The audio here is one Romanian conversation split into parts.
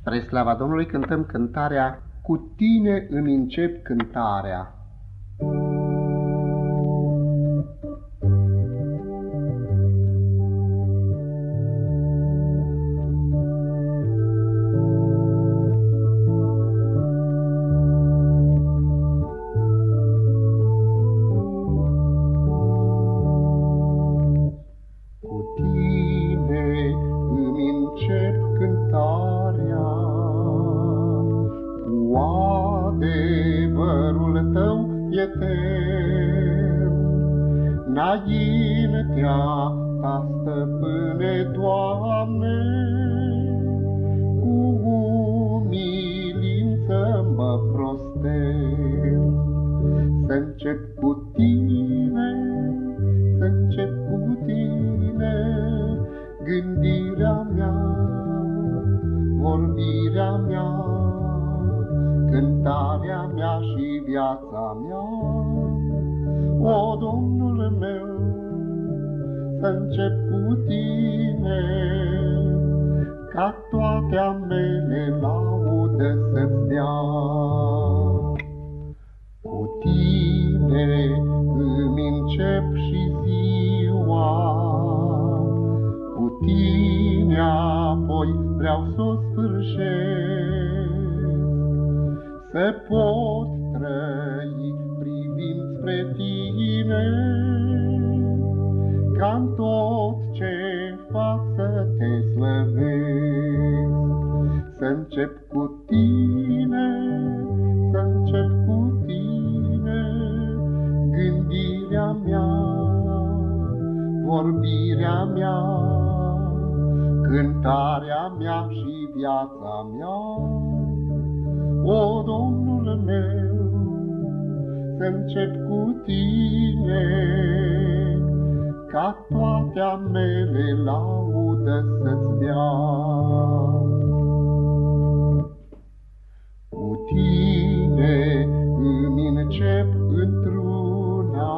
Spre slava Domnului cântăm cântarea Cu tine îmi încep cântarea. Cu tine îmi încep cântarea, cu adevărul tău etern. Înaintea ta, stăpâne, Doamne, cu umilință mă prostern. Să-ncep cu tine, să-ncep cu tine, gândirea mea, vorbirea mea, cântarea mea și viața mea. O, Domnul meu, să-ncep cu tine, ca toate a mele laude să-ți dea. Cu tine îmi încep și ziua, cu tine apoi vreau să-o sfârșesc, să pot trăi privind spre tine, ca-n tot ce fac să te slăvesc. Să-ncep cu tine, să-ncep cu tine, gândirea mea, vorbirea mea, cântarea mea și viața mea. O, Domnul meu, să-ncep cu tine, ca toate a mele laudă să-ți dea. Cu tine îmi încep într-una,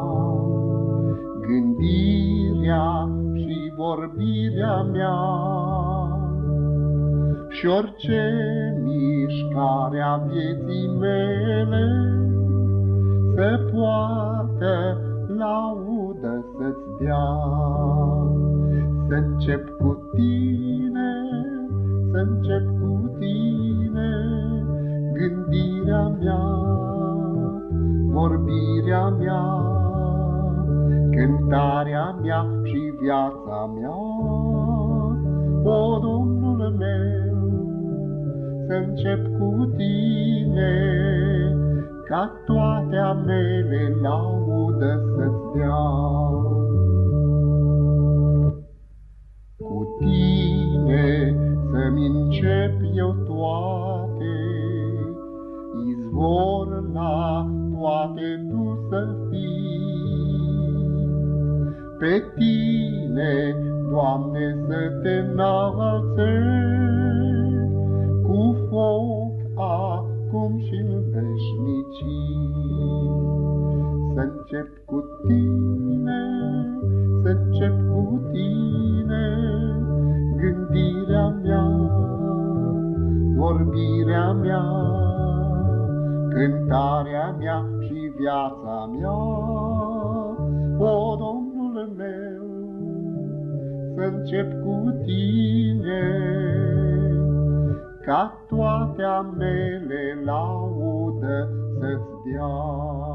gândirea și vorbirea mea, și orice mișcare a vieții mele să poată laudă să-ți dea. Să-ncep cu tine, să-ncep cu tine, gândirea mea, vorbirea mea, cântarea mea și viața mea. O, Domnul meu, să-ncep cu tine, ca toate a mele laudă să-ți dea. Cu tine să-mi încep eu toate, izvor la toate tu să fii. Pe tine, Doamne, să te înalțe, cu foc acum și-n veșnicii. Să-ncep cu tine, să-ncep cu tine, gândirea mea, vorbirea mea, cântarea mea și viața mea. O, Domnul meu, să-ncep cu tine, ca toate a mele laudă să-ți dea.